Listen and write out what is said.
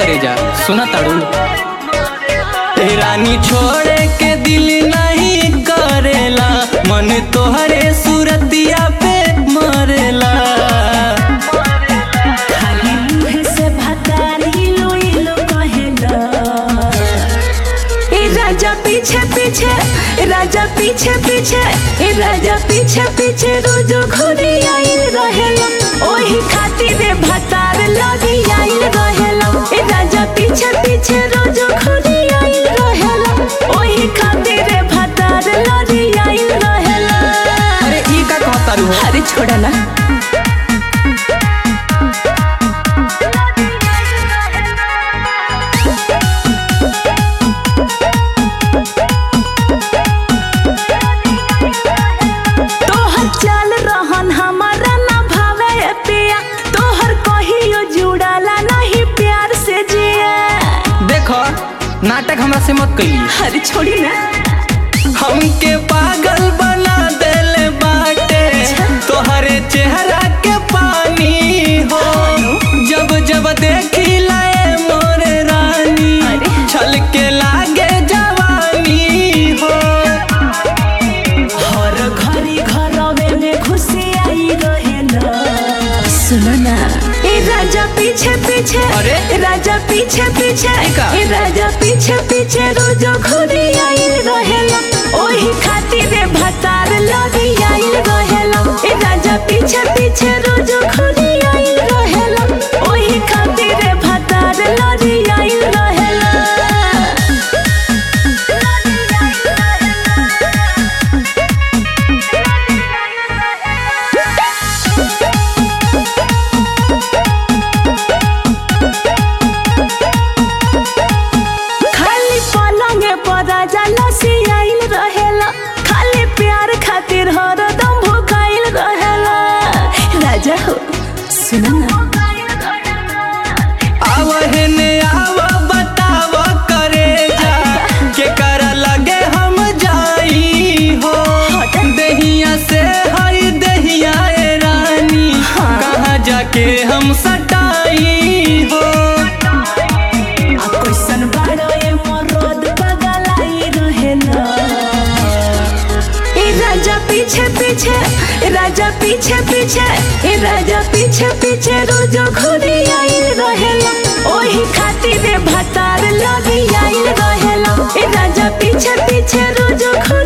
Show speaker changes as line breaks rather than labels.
करे जा सुना ताड़ू। रानी छोड़े के दिल नहीं करेला, मन तोहरे सूरतिया पे मरेला।
खाली मुँह से भतारी लो इलो कहेला। ए राजा पीछे पीछे, राजा पीछे पीछे, ए राजा पीछे पीछे रोज घुरी आइल रहेला। ओही खातिर भतार लगी आइल रहेला। ए राजा पीछे पीछे रोज घुरी आइल रहेला। ओही खातिर भतार लगी आइल रहेला।
अरे ई का कहतारू हो?
अरे छोड़ा ना। तोहर चल रहन हमारा ना भावे पिया, तोहर कहियो जुड़ाला नहीं प्यार से जिया।
देखो नाटक हमरा से मत कइली।
अरे छोड़ी ना।
हमके पागल बना देले बाटे तोहरे चेहरा के पानी हो। जब जब देखी लाए मोरे रानी, छल के लागे जवानी हो।
हर घरी घरवे में खुशी आई रहेला। सुनो ना। ए राजा पीछे पीछे,
अरे?
राजा पीछे पीछे, ए राजा पीछे पीछे रोज घुरी आइल रहेला। ओही खातिर भतार लगी आइल रहेला। ए राजा पीछे पीछे रोज घुरी आइल रहेला। ओही खातिर भतार लगी आइल रहेला। खाली पलंग पर राजा लसी आइल रहेला। खाली प्यार खातिर हरदम भुकाइल रहेला। राजा हो सुनो ना।
आवहे ने आव बताव करे जा के कर लगे हम जाई हो। दहिया से हई दहिया ए रानी, कहाँ जाके हम सटाई हो।
आ कैसन बाड़ो ए मरद पगलाई रहेला। ए राजा पीछे पीछे, राजा पीछे पीछे, ए राजा पीछे पीछे रोज घुरी आइल रहेला। ओही खातिर भतार लगी आइल रहेला। ए राजा पीछे पीछे रोज घुरी